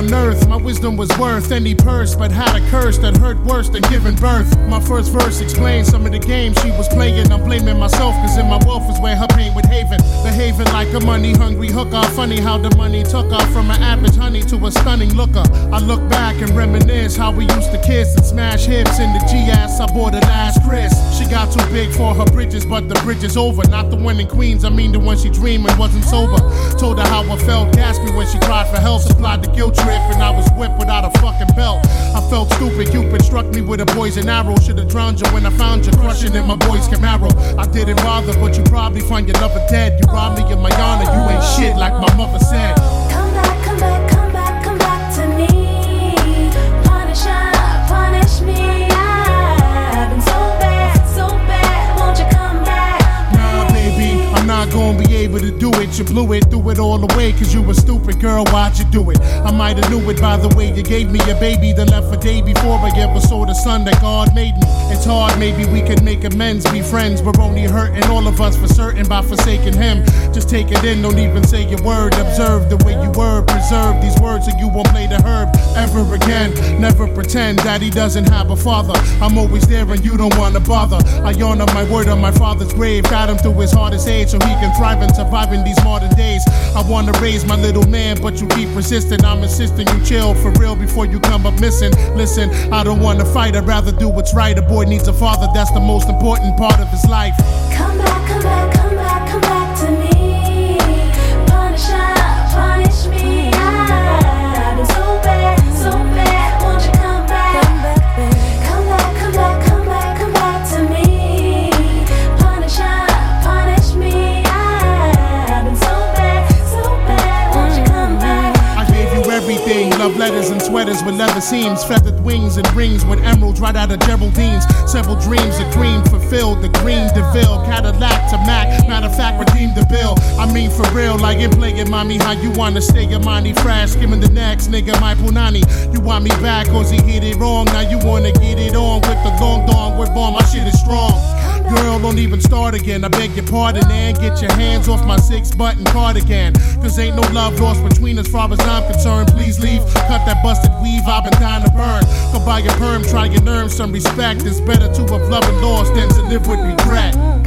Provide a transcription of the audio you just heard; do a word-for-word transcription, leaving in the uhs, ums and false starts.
on earth, my wisdom was worth any purse, but had a curse that hurt worse than giving birth. My first verse explains some of the games she was playing. I'm blaming myself, cause in my wealth is where her pain would haven. Behaving like a money-hungry hooker. Funny how the money took her from an average honey to a stunning looker. I look back and reminisce how we used to kiss and smash hips in the G-ass I bought her last Chris. She got too big for her bridges, but the bridge is over. Not the one in Queens, I mean the one she dreamed and wasn't sober. Told her how I felt, gasped me when she cried for help. Supplied the guilt trip and I was whipped without a fucking belt. I felt stupid, Cupid struck me with a poison arrow. Should've drowned you when I found you crushing in my boy's Camaro. I didn't bother, but you probably find your lover dead. You robbed me of my honor, you ain't shit like my mother said. Come back, come back, come back, come back to me. Punish her, punish me. I've been so bad, so bad, won't you come back? Nah, baby, I'm not gonna be able to do it. You blew it, threw it all away, cause you were stupid, girl, why'd you do it? I might've knew it by the way you gave me a baby that left a day before I ever saw the sun that God made me. It's hard, maybe we could make amends, be friends. We're only hurting all of us for certain by forsaking him. Just take it in, don't even say a word. Observe the way you were, preserve these words so you won't play the herb ever again. Never pretend that he doesn't have a father. I'm always there and you don't wanna bother. I honor my word on my father's grave. Got him through his hardest age so he can thrive and survive in these modern days. I wanna raise my little man, but you keep resisting. I'm insisting you chill for real before you come up missing. Listen, I don't wanna fight, I'd rather do what's right. A boy needs a father, that's the most important part of his life. Come back, come back, come back, come back to me. Punish her, punish me. I've been so bad, so bad, won't you come back? Come back, come back, come back, come back to me. Punish her, punish me. I've been so bad, so bad, won't you come back? I gave you everything, love letters and sweaters with leather seams, feathered wings and rings with emeralds right out of Geraldine's. Several dreams of cream fulfilled, the green DeVille, Cadillac to Mac, matter of fact redeemed the bill. I mean for real, like in playing mommy, how you wanna stay your money fresh, skimming the next nigga my punani. You want me back cause he hit it wrong, now you wanna get it on with the long dong, with bomb, my shit is strong. Girl, don't even start again, I beg your pardon and get your hands off my six button cardigan. Cause ain't no love lost between us far as I'm concerned. Please leave, cut that busted weave, I've been dying to burn. Go buy your perm, try your nerves, some respect. It's better to have loved and lost than to live with regret.